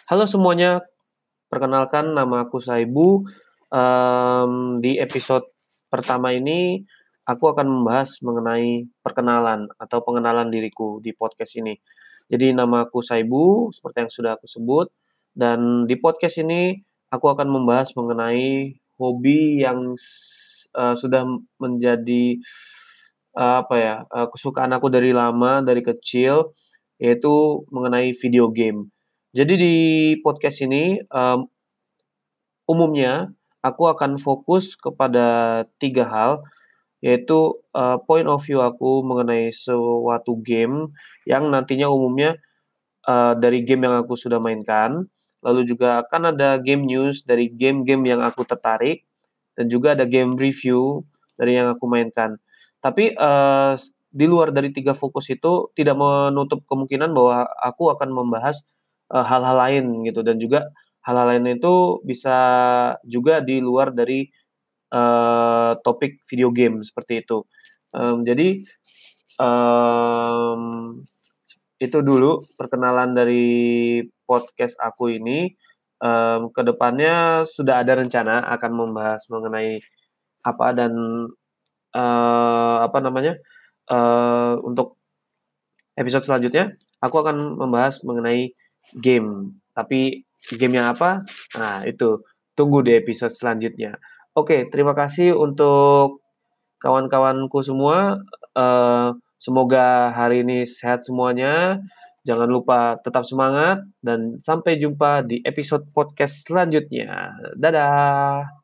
Halo semuanya, perkenalkan nama aku Saibu. Di episode pertama ini, aku akan membahas mengenai perkenalan atau pengenalan diriku di podcast ini. Jadi nama aku Saibu, seperti yang sudah aku sebut, dan di podcast ini aku akan membahas mengenai hobi yang sudah menjadi, kesukaan aku dari lama, dari kecil, yaitu mengenai video game. Jadi di podcast ini, umumnya aku akan fokus kepada 3 hal, yaitu, point of view aku mengenai suatu game yang nantinya umumnya, dari game yang aku sudah mainkan, lalu juga akan ada game news dari game-game yang aku tertarik, dan juga ada game review dari yang aku mainkan. Tapi, di luar dari 3 fokus itu tidak menutup kemungkinan bahwa aku akan membahas, hal-hal lain gitu dan juga hal-hal lain itu bisa juga di luar dari, topik video game seperti itu. Jadi, mmm, itu dulu perkenalan dari podcast aku ini, ke depannya sudah ada rencana akan membahas mengenai apa dan, apa namanya, untuk episode selanjutnya aku akan membahas mengenai game, tapi game yang apa? Nah itu, tunggu di episode selanjutnya. Oke, terima kasih untuk kawan-kawanku semua, semoga hari ini sehat semuanya, jangan lupa tetap semangat dan sampai jumpa di episode podcast selanjutnya. Dadah.